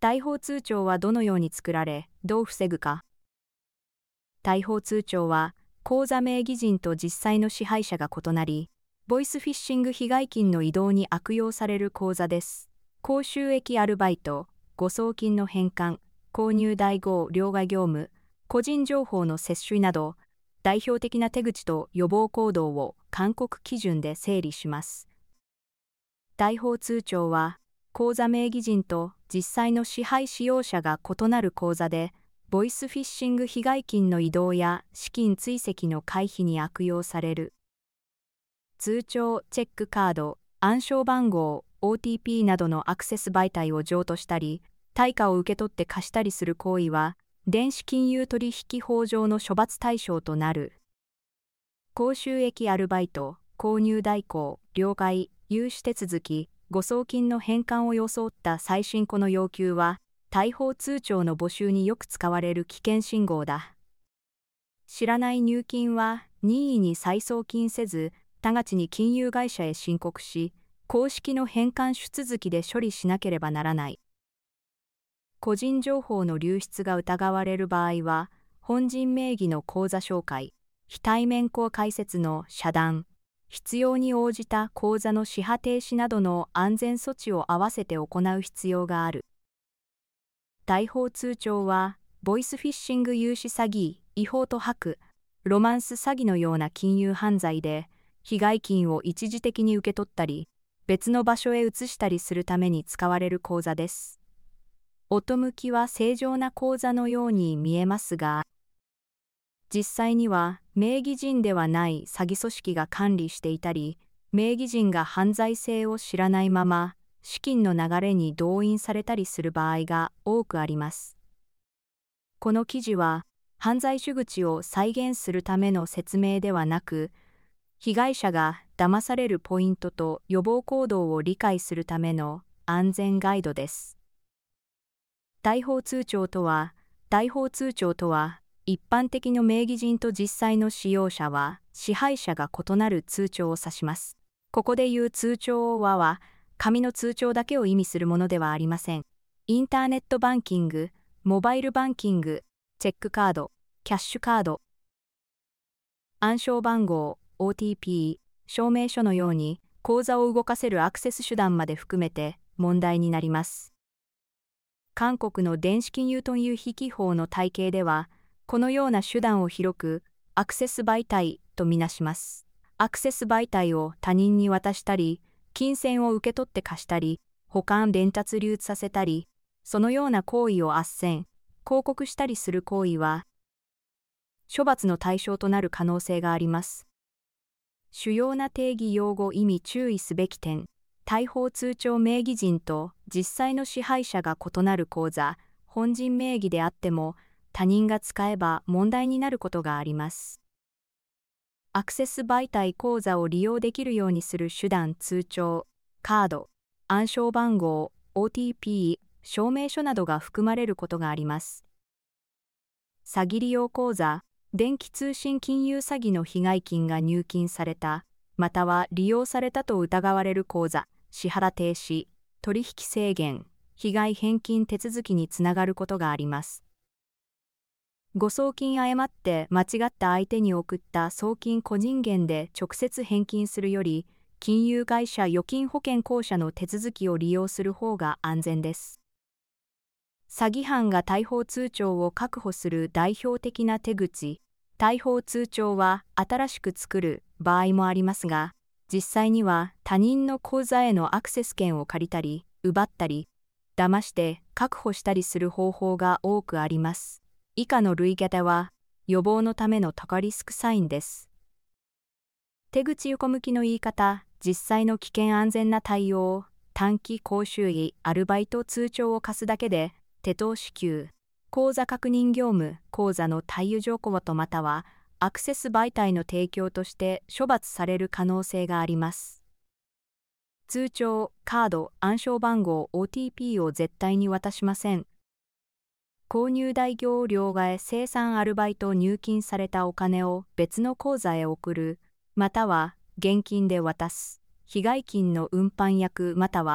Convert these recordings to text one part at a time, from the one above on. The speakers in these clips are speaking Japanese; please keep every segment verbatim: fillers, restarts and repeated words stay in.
逮捕通帳はどのように作られ、どう防ぐか。逮捕通帳は、口座名義人と実際の支配者が異なり、ボイスフィッシング被害金の移動に悪用される口座です。高収益アルバイト、誤送金の返還、購入代行両替業務、個人情報の窃取など、代表的な手口と予防行動を勧告基準で整理します。逮捕通帳は、口座名義人と実際の支配使用者が異なる口座で、ボイスフィッシング被害金の移動や資金追跡の回避に悪用される。通帳、チェックカード、暗証番号、オーティーピー などのアクセス媒体を譲渡したり、対価を受け取って貸したりする行為は、電子金融取引法上の処罰対象となる。高収益アルバイト、購入代行、両替、融資手続き、誤送金の返還を装った再審後の要求は、逮捕通帳の募集によく使われる危険信号だ。知らない入金は任意に再送金せず、直ちに金融会社へ申告し、公式の返還手続きで処理しなければならない。個人情報の流出が疑われる場合は、本人名義の口座紹介、非対面口開設の遮断、必要に応じた口座の支払停止などの安全措置を合わせて行う必要がある。逮捕通帳は、ボイスフィッシング融資詐欺、違法と吐く、ロマンス詐欺のような金融犯罪で、被害金を一時的に受け取ったり、別の場所へ移したりするために使われる口座です。音向きは正常な口座のように見えますが、実際には名義人ではない詐欺組織が管理していたり、名義人が犯罪性を知らないまま、資金の流れに動員されたりする場合が多くあります。この記事は、犯罪手口を再現するための説明ではなく、被害者が騙されるポイントと予防行動を理解するための安全ガイドです。逮捕通帳とは、逮捕通帳とは、一般的な名義人と実際の使用者は、支配者が異なる通帳を指します。ここで言う通帳はは、紙の通帳だけを意味するものではありません。インターネットバンキング、モバイルバンキング、チェックカード、キャッシュカード、暗証番号、オーティーピー、証明書のように口座を動かせるアクセス手段まで含めて問題になります。韓国の電子金融取引法の体系では、このような手段を広くアクセス媒体とみなします。アクセス媒体を他人に渡したり、金銭を受け取って貸したり、保管伝達流通させたり、そのような行為を斡旋、広告したりする行為は、処罰の対象となる可能性があります。主要な定義用語意味注意すべき点、逮捕通帳名義人と実際の支配者が異なる口座、本人名義であっても他人が使えば問題になることがあります。アクセス媒体口座を利用できるようにする手段通帳、カード、暗証番号、オーティーピー、証明書などが含まれることがあります。詐欺利用口座、電気通信金融詐欺の被害金が入金された、または利用されたと疑われる口座、支払停止、取引制限、被害返金手続きにつながることがあります。誤送金誤って間違った相手に送った送金個人元で直接返金するより、金融会社預金保険公社の手続きを利用する方が安全です。詐欺犯が逮捕通帳を確保する代表的な手口、逮捕通帳は新しく作る場合もありますが、実際には他人の口座へのアクセス権を借りたり、奪ったり、騙して確保したりする方法が多くあります。以下の類型は予防のための高リスクサインです。手口横向きの言い方、実際の危険安全な対応、短期高収益アルバイト通帳を貸すだけで、手当支給、口座確認業務、口座の貸与条項とまたはアクセス媒体の提供として処罰される可能性があります。通帳、カード、暗証番号、オーティーピー を絶対に渡しません。購入代行両替生産アルバイト入金されたお金を別の口座へ送る、または現金で渡す、被害金の運搬役または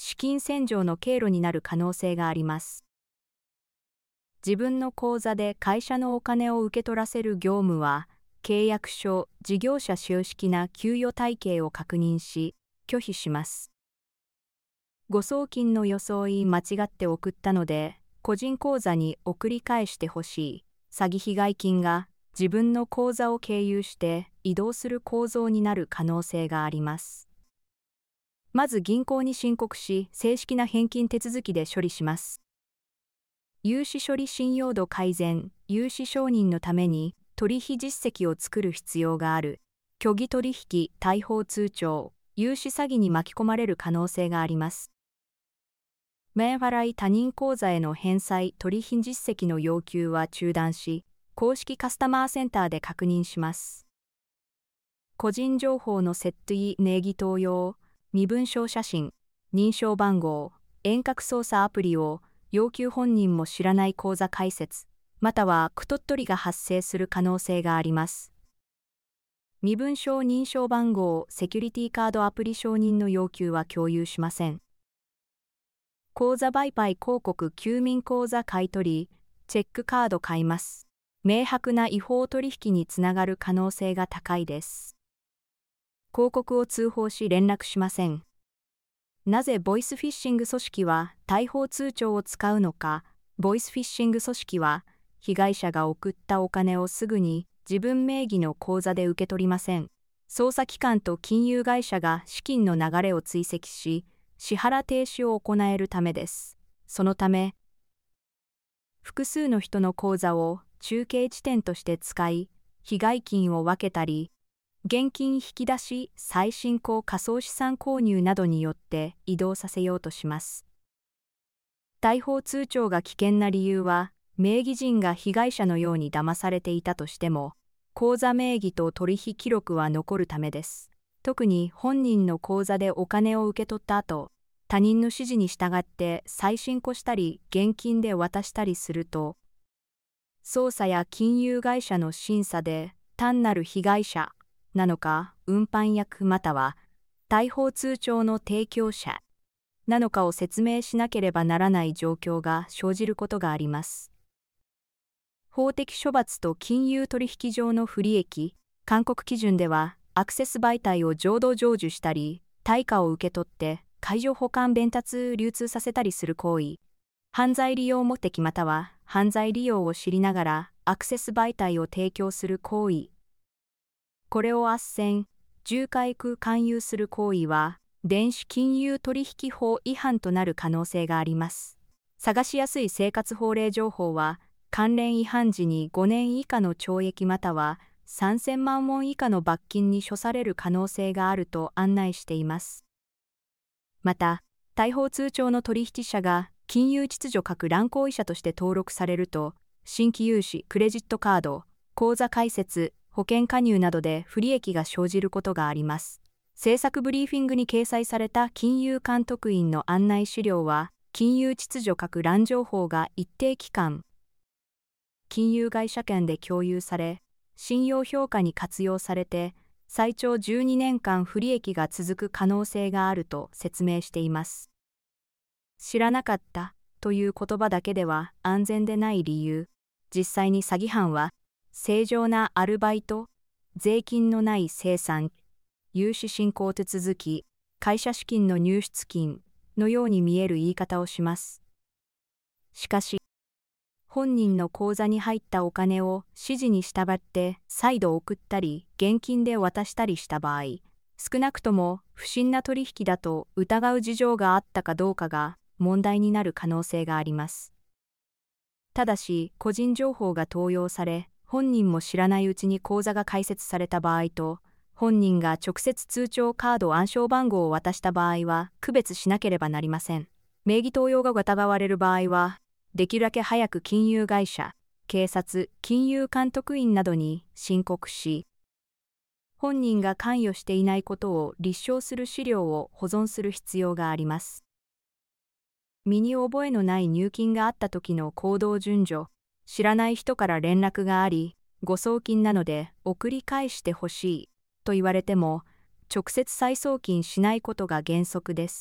資金洗浄の経路になる可能性があります。自分の口座で会社のお金を受け取らせる業務は、契約書、事業者正式な給与体系を確認し、拒否します。誤送金の装い間違って送ったので、個人口座に送り返してほしい。詐欺被害金が自分の口座を経由して移動する構造になる可能性があります。まず銀行に申告し、正式な返金手続きで処理します。融資処理信用度改善、融資承認のために取引実績を作る必要がある。虚偽取引、対法通帳、融資詐欺に巻き込まれる可能性があります。前払い他人口座への返済取引実績の要求は中断し、公式カスタマーセンターで確認します。個人情報の設定名義登用、身分証写真、認証番号、遠隔操作アプリを要求本人も知らない口座開設、またはクトッ取りが発生する可能性があります。身分証認証番号、セキュリティカードアプリ承認の要求は共有しません。口座売買広告休眠口座買取、チェックカード買います。明白な違法取引につながる可能性が高いです。広告を通報し連絡しません。なぜボイスフィッシング組織は対法通帳を使うのか。ボイスフィッシング組織は、被害者が送ったお金をすぐに自分名義の口座で受け取りません。捜査機関と金融会社が資金の流れを追跡し、支払停止を行えるためです。そのため、複数の人の口座を中継地点として使い、被害金を分けたり、現金引き出し、再進行仮想資産購入などによって移動させようとします。対法通帳が危険な理由は、名義人が被害者のように騙されていたとしても、口座名義と取引記録は残るためです。特に本人の口座でお金を受け取った後、他人の指示に従って再進行したり現金で渡したりすると、捜査や金融会社の審査で単なる被害者なのか運搬役または対法通帳の提供者なのかを説明しなければならない状況が生じることがあります。法的処罰と金融取引上の不利益、韓国基準ではアクセス媒体を浄土成就したり、対価を受け取って海上保管伝達流通させたりする行為、犯罪利用目的または犯罪利用を知りながらアクセス媒体を提供する行為、これを斡旋、仲介区勧誘する行為は、電子金融取引法違反となる可能性があります。探しやすい生活法令情報は、関連違反時にごねん以下の懲役またはさんぜんまんウォン以下の罰金に処される可能性があると案内しています。また、対法通帳の取引者が金融秩序各乱行為者として登録されると、新規融資、クレジットカード、口座開設、保険加入などで不利益が生じることがあります。政策ブリーフィングに掲載された金融監督員の案内資料は、金融秩序各乱情報が一定期間、金融会社間で共有され、信用評価に活用されて、最長じゅうにねんかん不利益が続く可能性があると説明しています。知らなかったという言葉だけでは安全でない理由、実際に詐欺犯は、正常なアルバイト、税金のない生産、融資進行手続き、会社資金の入出金のように見える言い方をします。しかし、本人の口座に入ったお金を指示に従って再度送ったり現金で渡したりした場合、少なくとも不審な取引だと疑う事情があったかどうかが問題になる可能性があります。ただし、個人情報が盗用され、本人も知らないうちに口座が開設された場合と、本人が直接通帳カード暗証番号を渡した場合は区別しなければなりません。名義盗用が疑われる場合は、できるだけ早く金融会社、警察、金融監督員などに申告し、本人が関与していないことを立証する資料を保存する必要があります。身に覚えのない入金があった時の行動順序、知らない人から連絡があり、誤送金なので送り返してほしいと言われても、直接再送金しないことが原則です。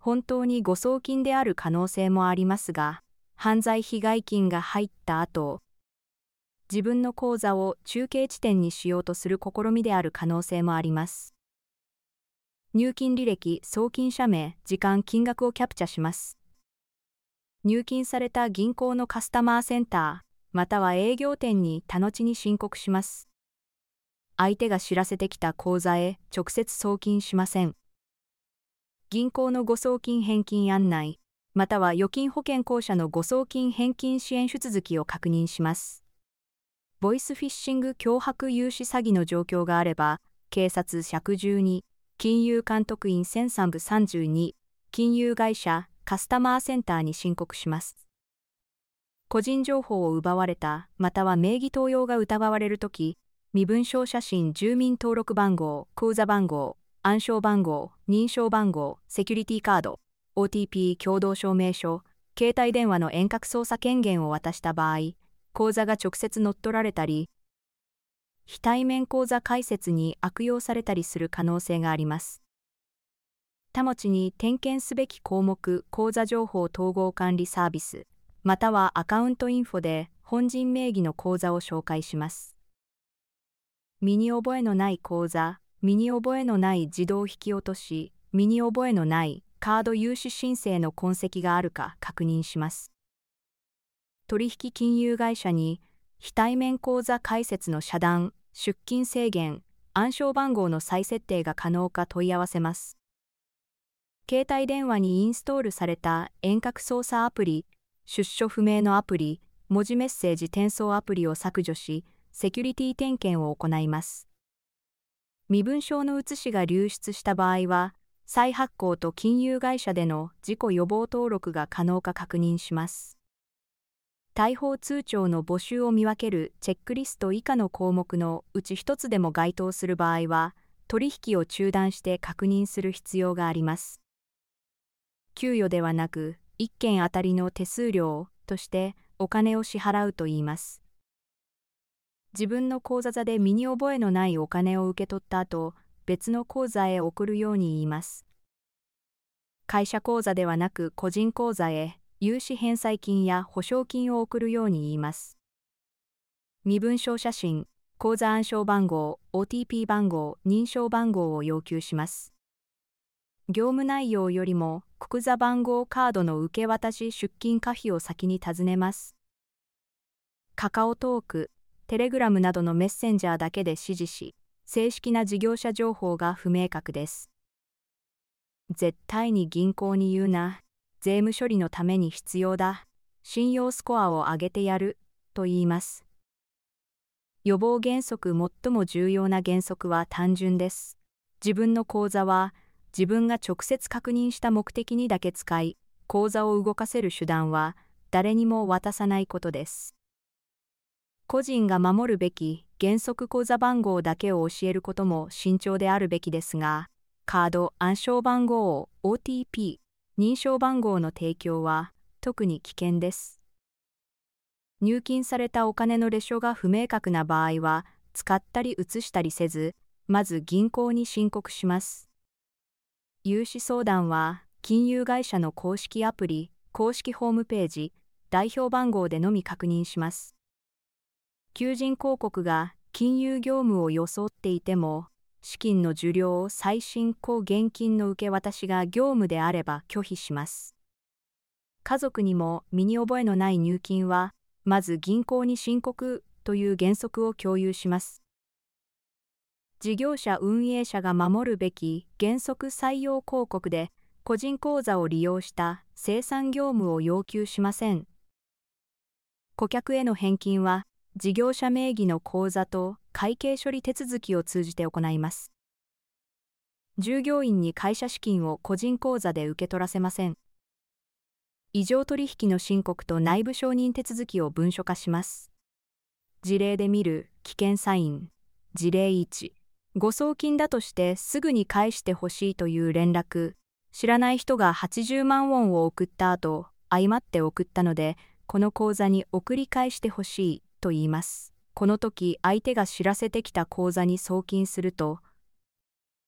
本当に誤送金である可能性もありますが、犯罪被害金が入った後、自分の口座を中継地点にしようとする試みである可能性もあります。入金履歴、送金者名、時間、金額をキャプチャします。入金された銀行のカスタマーセンター、または営業店に他後に申告します。相手が知らせてきた口座へ直接送金しません。銀行の誤送金返金案内、または預金保険公社の誤送金返金支援手続きを確認します。ボイスフィッシング脅迫融資詐欺の状況があれば、警察ひゃくじゅうに、金融監督員せんさんぶさんじゅうに、金融会社、カスタマーセンターに申告します。個人情報を奪われた、または名義盗用が疑われるとき、身分証写真、住民登録番号、口座番号、暗証番号、認証番号、セキュリティカード、オーティーピー 共同証明書、携帯電話の遠隔操作権限を渡した場合、口座が直接乗っ取られたり、非対面口座開設に悪用されたりする可能性があります。他持に点検すべき項目、口座情報統合管理サービス、またはアカウントインフォで本人名義の口座を紹介します。身に覚えのない口座、身に覚えのない自動引き落とし、身に覚えのないカード融資申請の痕跡があるか確認します。取引金融会社に非対面口座開設の遮断、出金制限、暗証番号の再設定が可能か問い合わせます。携帯電話にインストールされた遠隔操作アプリ、出所不明のアプリ、文字メッセージ転送アプリを削除し、セキュリティ点検を行います。身分証の写しが流出した場合は、再発行と金融会社での事故予防登録が可能か確認します。逮捕通帳の募集を見分けるチェックリスト以下の項目のうち一つでも該当する場合は、取引を中断して確認する必要があります。給与ではなく、いっけんあたりの手数料としてお金を支払うといいます。自分の口座で身に覚えのないお金を受け取った後、別の口座へ送るように言います。会社口座ではなく個人口座へ融資返済金や保証金を送るように言います。身分証写真、口座暗証番号、オーティーピー 番号、認証番号を要求します。業務内容よりも口座番号カードの受け渡し出金可否を先に尋ねます。カカオトーク、テレグラムなどのメッセンジャーだけで指示し、正式な事業者情報が不明確です。絶対に銀行に言うな。税務処理のために必要だ。信用スコアを上げてやる。と言います。予防原則最も重要な原則は単純です。自分の口座は自分が直接確認した目的にだけ使い、口座を動かせる手段は誰にも渡さないことです。個人が守るべき原則口座番号だけを教えることも慎重であるべきですが、カード暗証番号 オーティーピー、認証番号の提供は特に危険です。入金されたお金のレショが不明確な場合は、使ったり移したりせず、まず銀行に申告します。融資相談は、金融会社の公式アプリ、公式ホームページ、代表番号でのみ確認します。求人広告が金融業務を装っていても、資金の受領を再進行現金の受け渡しが業務であれば拒否します。家族にも身に覚えのない入金は、まず銀行に申告という原則を共有します。事業者運営者が守るべき原則採用広告で、個人口座を利用した生産業務を要求しません。顧客への返金は、事業者名義の口座と会計処理手続きを通じて行います。従業員に会社資金を個人口座で受け取らせません。異常取引の申告と内部承認手続きを文書化します。事例で見る危険サイン。事例いち、誤送金だとしてすぐに返してほしいという連絡。知らない人がはちじゅうまんウォンを送った後、誤って送ったので、この口座に送り返してほしい。と言います。この時、相手が知らせてきた口座に送金すると、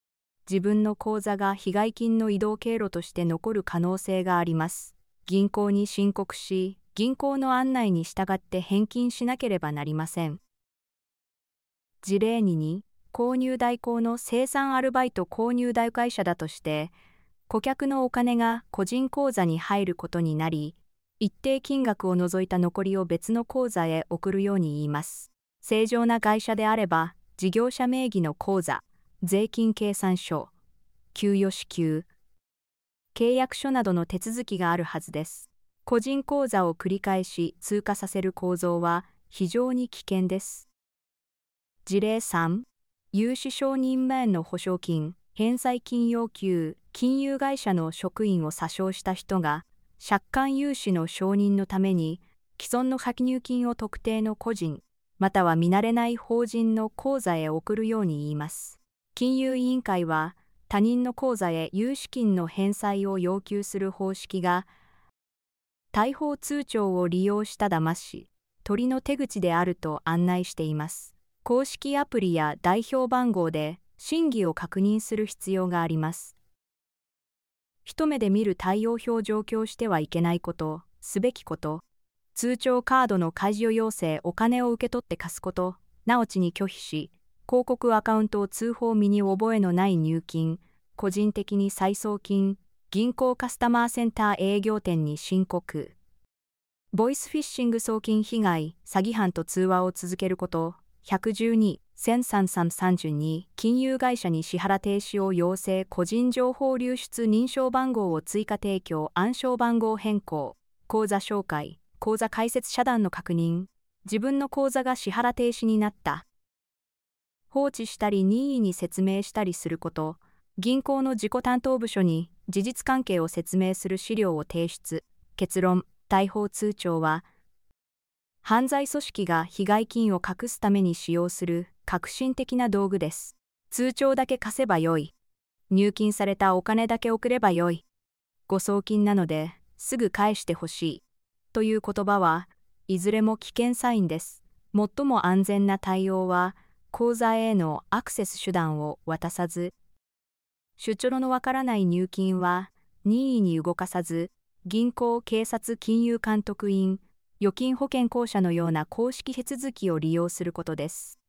自分の口座が被害金の移動経路として残る可能性があります。銀行に申告し、銀行の案内に従って返金しなければなりません。事例にに、購入代行の生産アルバイト購入代会社だとして、顧客のお金が個人口座に入ることになり、一定金額を除いた残りを別の口座へ送るように言います。正常な会社であれば、事業者名義の口座、税金計算書、給与支給、契約書などの手続きがあるはずです。個人口座を繰り返し通過させる構造は非常に危険です。事例さん、融資承認前の保証金、返済金要求、金融会社の職員を詐称した人が、借款融資の承認のために、既存の借入金を特定の個人、または見慣れない法人の口座へ送るように言います。金融委員会は、他人の口座へ融資金の返済を要求する方式が、大法通帳を利用した騙し、取りの手口であると案内しています。公式アプリや代表番号で真偽を確認する必要があります。一目で見る対応表上京してはいけないこと、すべきこと、通帳カードの開示を要請、お金を受け取って貸すこと、直ちに拒否し、広告アカウントを通報身に覚えのない入金、個人的に再送金、銀行カスタマーセンター営業店に申告。ボイスフィッシング送金被害、詐欺犯と通話を続けること、ひゃくじゅうに、せんさんびゃくさんじゅうに、金融会社に支払停止を要請、個人情報流出認証番号を追加提供、暗証番号変更、口座紹介、口座開設遮断の確認、自分の口座が支払停止になった。放置したり任意に説明したりすること、銀行の自己担当部署に事実関係を説明する資料を提出。結論、大法通帳は、犯罪組織が被害金を隠すために使用する革新的な道具です。通帳だけ貸せばよい。入金されたお金だけ送ればよい。誤送金なので、すぐ返してほしい。という言葉は、いずれも危険サインです。最も安全な対応は、口座へのアクセス手段を渡さず、出処のわからない入金は任意に動かさず、銀行、警察、金融監督員、預金保険公社のような公式手続きを利用することです。